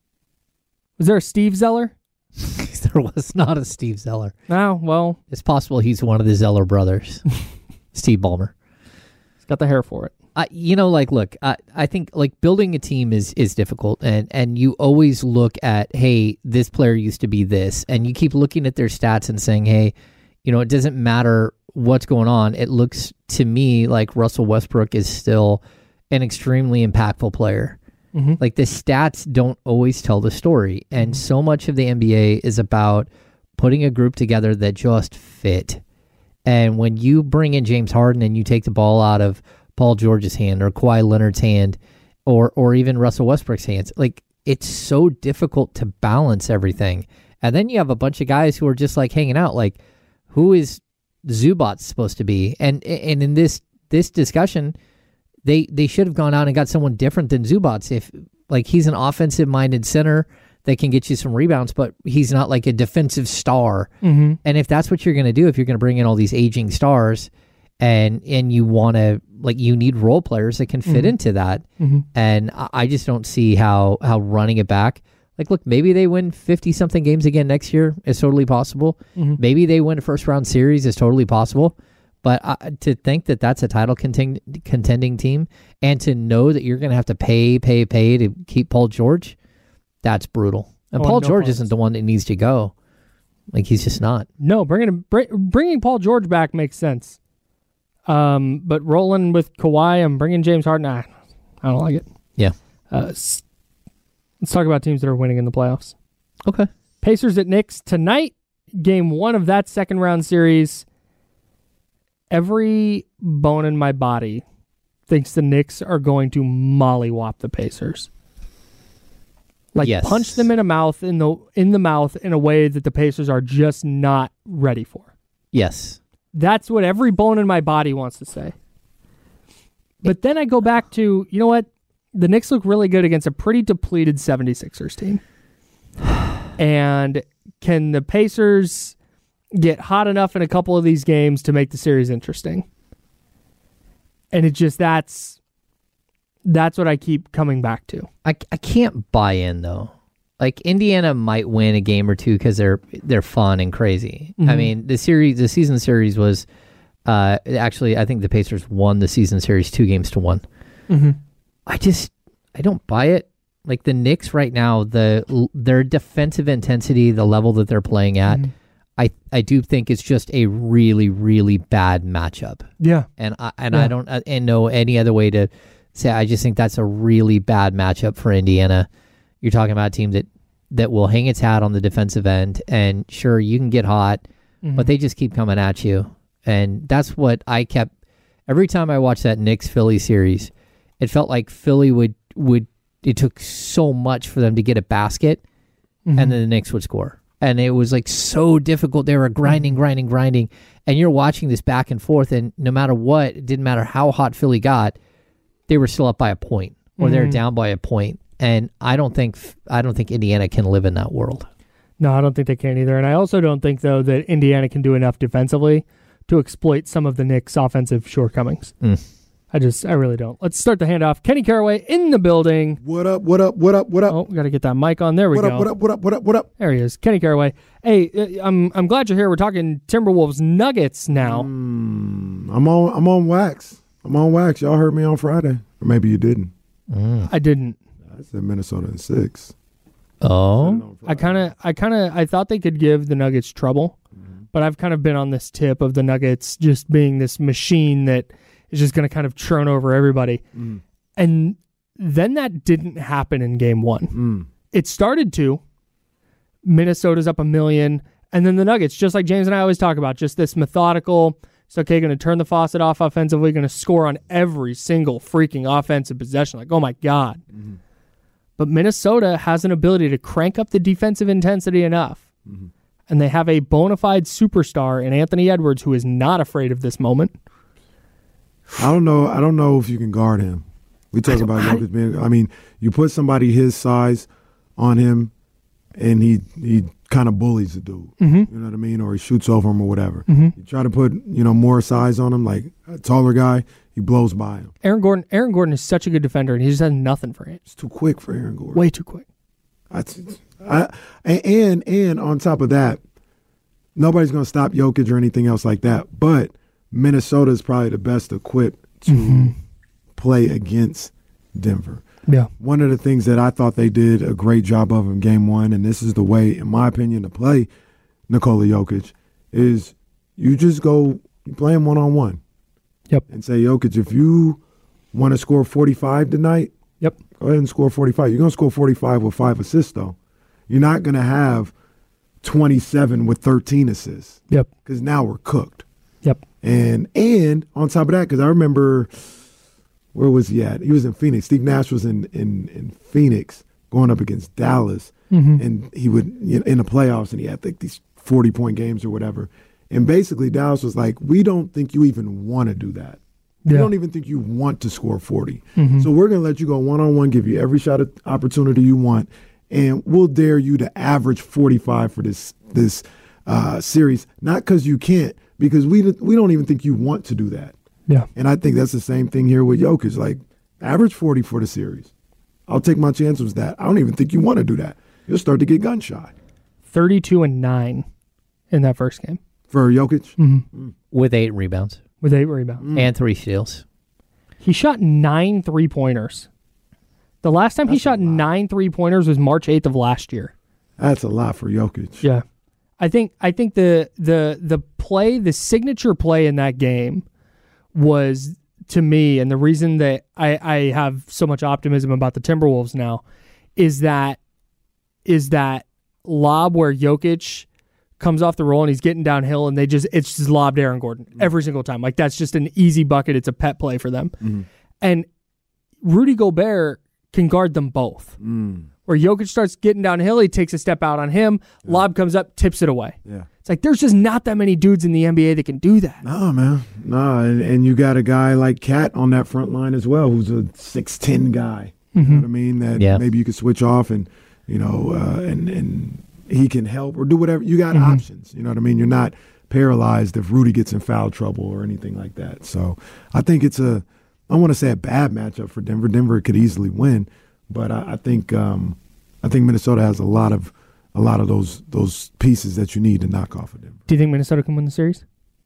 Was there a Steve Zeller? There was not a Steve Zeller. Oh, well. It's possible he's one of the Zeller brothers. Steve Ballmer. He's got the hair for it. Uh, you know, like, look, I, I think, like, building a team is, is difficult, and, and you always look at, hey, this player used to be this, and you keep looking at their stats and saying, hey, you know, it doesn't matter what's going on. It looks to me like Russell Westbrook is still an extremely impactful player. Mm-hmm. Like, the stats don't always tell the story, and so much of the N B A is about putting a group together that just fit. And when you bring in James Harden and you take the ball out of Paul George's hand or Kawhi Leonard's hand or or even Russell Westbrook's hands, like, it's so difficult to balance everything. And then you have a bunch of guys who are just, like, hanging out. Like, who is Zubac supposed to be? And and in this this discussion, They they should have gone out and got someone different than Zubac. If, like, he's an offensive-minded center that can get you some rebounds, but he's not like a defensive star. Mm-hmm. And if that's what you're going to do, if you're going to bring in all these aging stars and and you want to, like, you need role players that can fit mm-hmm. into that. Mm-hmm. And I, I just don't see how, how running it back, like, look, maybe they win fifty-something games again next year. It's totally possible. Mm-hmm. Maybe they win a first-round series. It's totally possible. But uh, to think that that's a title contend- contending team and to know that you're going to have to pay, pay, pay to keep Paul George, that's brutal. And oh, Paul no George problems. isn't the one that needs to go. Like, he's just not. No, bringing him, br- bringing Paul George back makes sense. Um, but rolling with Kawhi and bringing James Harden, nah, I don't like it. Yeah. Uh, let's talk about teams that are winning in the playoffs. Okay. Pacers at Knicks tonight, game one of that second round series. Every bone in my body thinks the Knicks are going to mollywop the Pacers. Like, yes. punch them in a mouth in the in the mouth in a way that the Pacers are just not ready for. Yes. That's what every bone in my body wants to say. But then I go back to, you know what? The Knicks look really good against a pretty depleted seventy-sixers team. And can the Pacers get hot enough in a couple of these games to make the series interesting? And it just, that's that's what I keep coming back to. I, I can't buy in, though. Like, Indiana might win a game or two because they're they're fun and crazy. Mm-hmm. I mean, the series, the season series was uh, actually, I think the Pacers won the season series two games to one. Mm-hmm. I just, I don't buy it. Like, the Knicks right now, the their defensive intensity, the level that they're playing at, mm-hmm. I, I do think it's just a really, really bad matchup. Yeah. And I and yeah. I don't uh, and know any other way to say. I just think that's a really bad matchup for Indiana. You're talking about a team that, that will hang its hat on the defensive end, and sure, you can get hot, mm-hmm. but they just keep coming at you. And that's what I kept, every time I watched that Knicks-Philly series, it felt like Philly would, would it took so much for them to get a basket, mm-hmm. and then the Knicks would score. And it was like so difficult. They were grinding, grinding, grinding. And you're watching this back and forth, and no matter what, it didn't matter how hot Philly got, they were still up by a point, or mm-hmm. they were down by a point. And I don't think I don't think Indiana can live in that world. No, I don't think they can either. And I also don't think, though, that Indiana can do enough defensively to exploit some of the Knicks' offensive shortcomings. Mm. I just, I really don't. Let's start the handoff. Kenny Caraway in the building. What up, what up, what up, what up? Oh, got to get that mic on. There we what go. Up, what up, what up, what up, what up? There he is. Kenny Caraway. Hey, I'm I'm glad you're here. We're talking Timberwolves Nuggets now. Mm, I'm on I'm on wax. I'm on wax. Y'all heard me on Friday. Or maybe you didn't. Mm. I didn't. I said Minnesota in six. Oh. I kind of, I kind of, I thought they could give the Nuggets trouble, mm-hmm. but I've kind of been on this tip of the Nuggets just being this machine that is just going to kind of churn over everybody. Mm. And then that didn't happen in game one. Mm. It started to. Minnesota's up a million. And then the Nuggets, just like James and I always talk about, just this methodical, it's okay, going to turn the faucet off offensively, going to score on every single freaking offensive possession. Like, oh my God. Mm-hmm. But Minnesota has an ability to crank up the defensive intensity enough. Mm-hmm. And they have a bona fide superstar in Anthony Edwards who is not afraid of this moment. I don't know. I don't know if you can guard him. We talk about Jokic being. I mean, you put somebody his size on him, and he he kind of bullies the dude. Mm-hmm. You know what I mean? Or he shoots over him or whatever. Mm-hmm. You try to put you know more size on him, like a taller guy, he blows by him. Aaron Gordon. Aaron Gordon is such a good defender, and he just has nothing for him. It's too quick for Aaron Gordon. Way too quick. I, I, and and on top of that, nobody's going to stop Jokic or anything else like that. But Minnesota is probably the best equipped to mm-hmm. play against Denver. Yeah. One of the things that I thought they did a great job of in game one, and this is the way, in my opinion, to play Nikola Jokic, is you just go, you play him one-on-one. Yep. And say, Jokic, if you want to score forty-five tonight, yep, go ahead and score forty-five. You're going to score forty-five with five assists, though. You're not going to have twenty-seven with thirteen assists. Yep. Because now we're cooked. Yep. And and on top of that, because I remember, where was he at? He was in Phoenix. Steve Nash was in, in, in Phoenix going up against Dallas. Mm-hmm. And he would, you know, in the playoffs, and he had like these forty-point games or whatever. And basically Dallas was like, we don't think you even want to do that. Yeah. We don't even think you want to score forty. Mm-hmm. So we're going to let you go one-on-one, give you every shot at opportunity you want, and we'll dare you to average forty-five for this this uh, series. Not because you can't, because we we don't even think you want to do that. Yeah. And I think that's the same thing here with Jokic. Like, average forty for the series. I'll take my chances with that. I don't even think you want to do that. You'll start to get gun shy. thirty-two and nine in that first game. For Jokic? Mm-hmm. Mm. With eight rebounds. With eight rebounds. Mm. And three steals. He shot nine three-pointers. The last time That's he shot nine three-pointers was March eighth of last year. That's a lot for Jokic. Yeah. I think I think the the the play, the signature play in that game was, to me, and the reason that I, I have so much optimism about the Timberwolves now is that is that lob where Jokic comes off the roll and he's getting downhill and they just it's just lobbed Aaron Gordon mm-hmm. every single time. Like, that's just an easy bucket. It's a pet play for them. Mm-hmm. And Rudy Gobert can guard them both. Mm. Where Jokic starts getting downhill, he takes a step out on him, yeah. lob comes up, tips it away. Yeah. It's like there's just not that many dudes in the N B A that can do that. No, man. No, and, and you got a guy like Cat on that front line as well, who's a six ten guy. Mm-hmm. You know what I mean? That yeah. maybe you could switch off and, you know, uh, and, and he can help or do whatever. You got mm-hmm. options. You know what I mean? You're not paralyzed if Rudy gets in foul trouble or anything like that. So I think it's a, I don't want to say a bad matchup for Denver. Denver could easily win, but I, I think um, I think Minnesota has a lot of a lot of those those pieces that you need to knock off of Denver. Do you think Minnesota can win the series?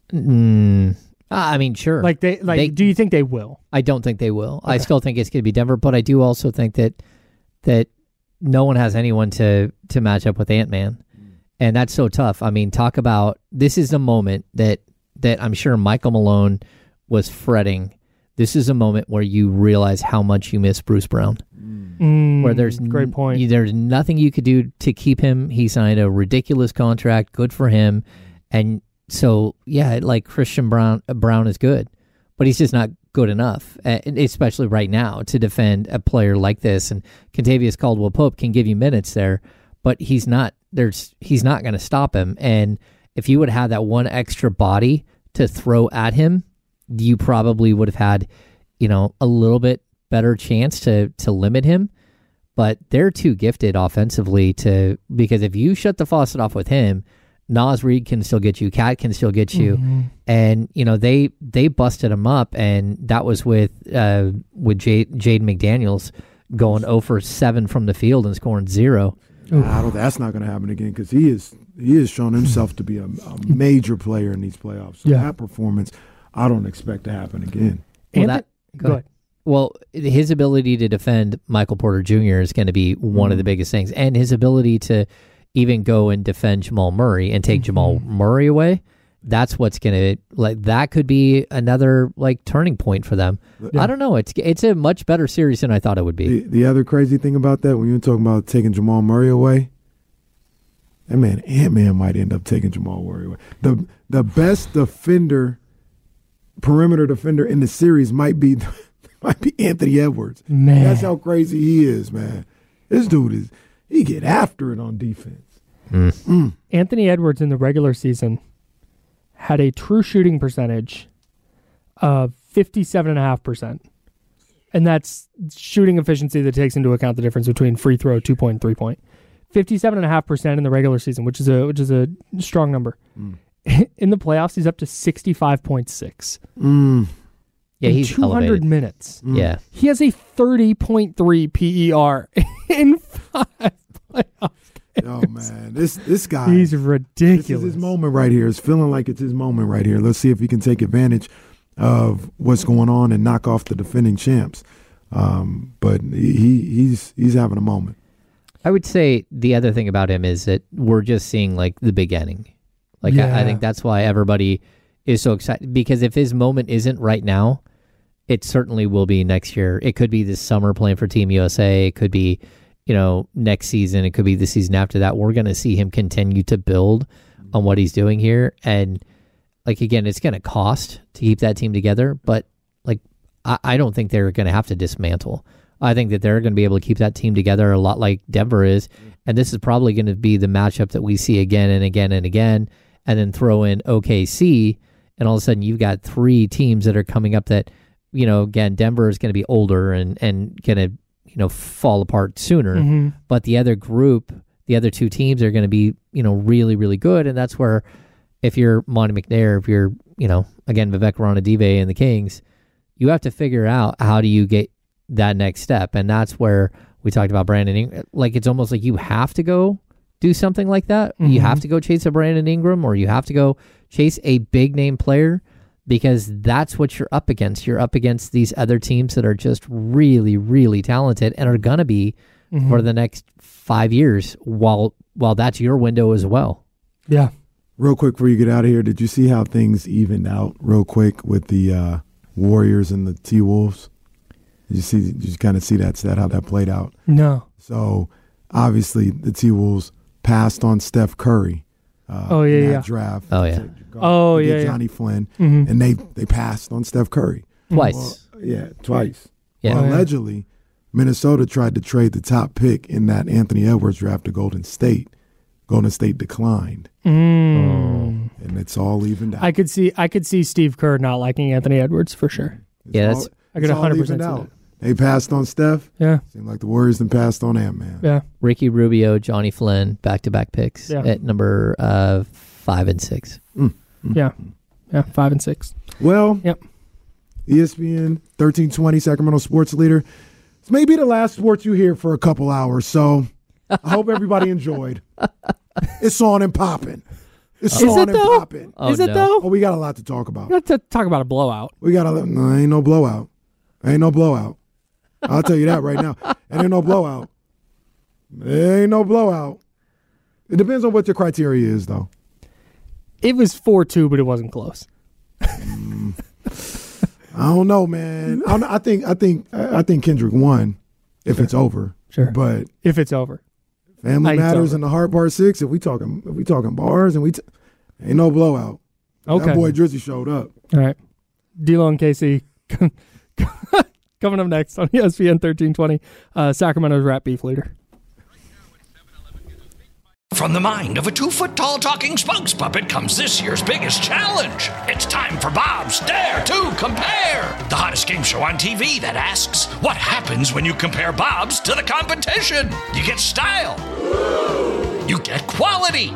Mm, I mean, sure. Like they like. They, do you think they will? I don't think they will. Okay. I still think it's going to be Denver, but I do also think that that no one has anyone to to match up with Ant-Man, and that's so tough. I mean, talk about this is a moment that that I'm sure Michael Malone was fretting. This is a moment where you realize how much you miss Bruce Brown. Mm, where there's great point. N- there's nothing you could do to keep him. He signed a ridiculous contract. Good for him. And so, yeah, like Christian Brown, Brown is good, but he's just not good enough, and especially right now, to defend a player like this. And Kentavious Caldwell-Pope can give you minutes there, but he's not there's he's not going to stop him. And if you would have had that one extra body to throw at him, you probably would have had, you know, a little bit better chance to to limit him. But they're too gifted offensively to, because if you shut the faucet off with him, Naz Reid can still get you, Cat can still get you, Mm-hmm. and you know they they busted him up, and that was with uh, with J- Jaden McDaniels going zero for seven from the field and scoring zero. I don't. That's not going to happen again because he is he has shown himself to be a, a major player in these playoffs. So Yeah. that performance, I don't expect to happen again. Well, And that, the- go go ahead. Well, his ability to defend Michael Porter Junior is going to be one of the biggest things, and his ability to even go and defend Jamal Murray and take Jamal Murray away. That's what's going to, like, that could be another, like, turning point for them. Yeah. I don't know. It's it's a much better series than I thought it would be. The, the other crazy thing about that, when you were talking about taking Jamal Murray away, that man Ant-Man might end up taking Jamal Murray away. The the best defender, perimeter defender in the series might be might be Anthony Edwards. Man. That's how crazy he is, man. This dude is he get after it on defense. Mm. Anthony Edwards in the regular season had a true shooting percentage of fifty-seven point five percent. And that's shooting efficiency that takes into account the difference between free throw, two-point, and three-point. fifty-seven point five percent in the regular season, which is a which is a strong number. Mm. In the playoffs, he's up to sixty-five point six. Mm. Yeah, in he's two hundred elevated. minutes. Mm. Yeah. He has a thirty point three P E R in five playoffs. Oh man, this this guy. He's This ridiculous. is his moment right here. It's feeling like it's his moment right here. Let's see if he can take advantage of what's going on and knock off the defending champs. Um, but he he's he's having a moment. I would say the other thing about him is that we're just seeing, like, the beginning. Like, I, I Yeah. think that's why everybody is so excited, because if his moment isn't right now, it certainly will be next year. It could be this summer playing for Team U S A. It could be, you know, next season. It could be the season after that. We're going to see him continue to build on what he's doing here. And, like, again, it's going to cost to keep that team together. But, like, I, I don't think they're going to have to dismantle. I think that they're going to be able to keep that team together a lot like Denver is. And this is probably going to be the matchup that we see again and again and again. And then throw in O K C. And all of a sudden you've got three teams that are coming up that, you know, again, Denver is going to be older and, and going to, you know, fall apart sooner. Mm-hmm. But the other group, the other two teams are going to be, you know, really, really good. And that's where, if you're Monty McNair, if you're, you know, again, Vivek Ranadive and the Kings, you have to figure out how do you get that next step. And that's where we talked about Brandon Ingram. Like, it's almost like you have to go do something like that. Mm-hmm. You have to go chase a Brandon Ingram, or you have to go chase a big name player, because that's what you're up against. You're up against these other teams that are just really, really talented and are going to be Mhm. for the next five years while while that's your window as well. Yeah. Real quick before you get out of here, did you see how things evened out real quick with the uh, Warriors and the T-Wolves? Did you see? Did you kind of see that set, how that played out? No. So obviously the T-Wolves passed on Steph Curry. Uh, Oh, yeah, in that yeah. draft. Oh, yeah. to go- Oh, to get yeah, yeah. Johnny Flynn, Mhm. and they they passed on Steph Curry Twice. Well, yeah, twice. Yeah. Well, Oh, yeah. allegedly, Minnesota tried to trade the top pick in that Anthony Edwards draft to Golden State. Golden State declined, Mm. and it's all evened out. I could see I could see Steve Kerr not liking Anthony Edwards for sure. It's Yeah, all- that's- I could it's all one hundred percent evened see out. They passed on Steph. Yeah. Seemed like the Warriors then passed on Ant-Man. Yeah. Ricky Rubio, Johnny Flynn, back-to-back picks Yeah. at number uh, five and six. Yeah. Yeah. Five and six. Well, Yep. E S P N thirteen twenty Sacramento Sports Leader. It's maybe the last sports you hear for a couple hours, so I hope everybody enjoyed. It's on and popping. It's Is on it and though? popping. Oh, Is it no. though? Oh, we got a lot to talk about. We got to talk about a blowout. We got a no, ain't no blowout. Ain't no blowout. I'll tell you that right now. And ain't no blowout. There ain't no blowout. It depends on what your criteria is, though. It was four two, but it wasn't close. I don't know, man. I, don't- I think I think I think Kendrick won if it's over. Sure. But If it's over. family It's matters over. in the hard part six. If we talking if we talking bars and we t- ain't no blowout. Okay. That boy Drizzy showed up. All right. D-Lo and K C coming up next on E S P N thirteen twenty. Uh, Sacramento's rap beef leader. From the mind of a two-foot-tall talking spokes puppet comes this year's biggest challenge. It's time for Bob's Dare to Compare, the hottest game show on T V that asks, what happens when you compare Bobs to the competition? You get style. You get quality.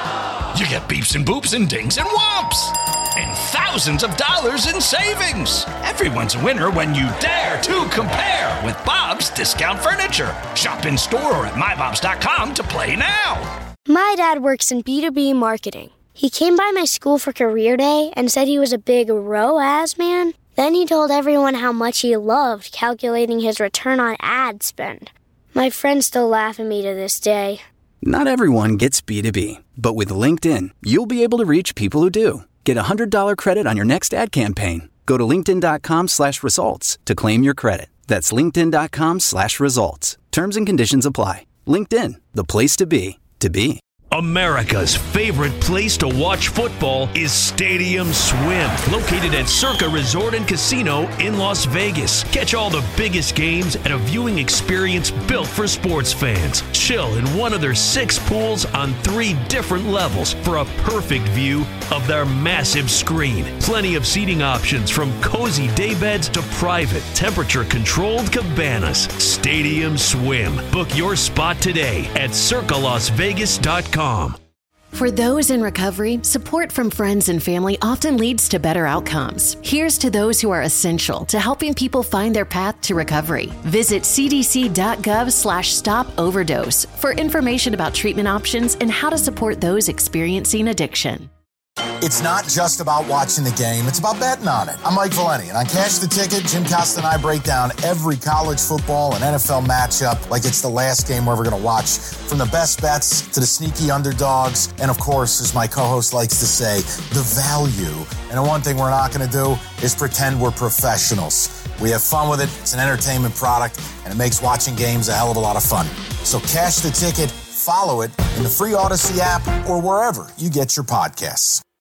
You get beeps and boops and dings and whomps. And thousands of dollars in savings. Everyone's a winner when you dare to compare with Bob's Discount Furniture. Shop in store or at my bobs dot com to play now. My dad works in B two B marketing. He came by my school for career day and said he was a big R O A S man. Then he told everyone how much he loved calculating his return on ad spend. My friends still laugh at me to this day. Not everyone gets B two B, but with LinkedIn, you'll be able to reach people who do. Get a one hundred dollars credit on your next ad campaign. Go to linkedin.com slash results to claim your credit. That's linkedin.com slash results. Terms and conditions apply. LinkedIn, the place to be, to be. America's favorite place to watch football is Stadium Swim, located at Circa Resort and Casino in Las Vegas. Catch all the biggest games at a viewing experience built for sports fans. Chill in one of their six pools on three different levels for a perfect view of their massive screen. Plenty of seating options from cozy daybeds to private, temperature-controlled cabanas. Stadium Swim. Book your spot today at circa las vegas dot com. For those in recovery, support from friends and family often leads to better outcomes. Here's to those who are essential to helping people find their path to recovery. Visit cdc.gov slash stop overdose for information about treatment options and how to support those experiencing addiction. It's not just about watching the game, it's about betting on it. I'm Mike Valeni, and on Cash the Ticket, Jim Costa and I break down every college football and N F L matchup like it's the last game we're ever going to watch. From the best bets to the sneaky underdogs, and of course, as my co-host likes to say, the value. And the one thing we're not going to do is pretend we're professionals. We have fun with it, it's an entertainment product, and it makes watching games a hell of a lot of fun. So Cash the Ticket, follow it in the free Odyssey app or wherever you get your podcasts.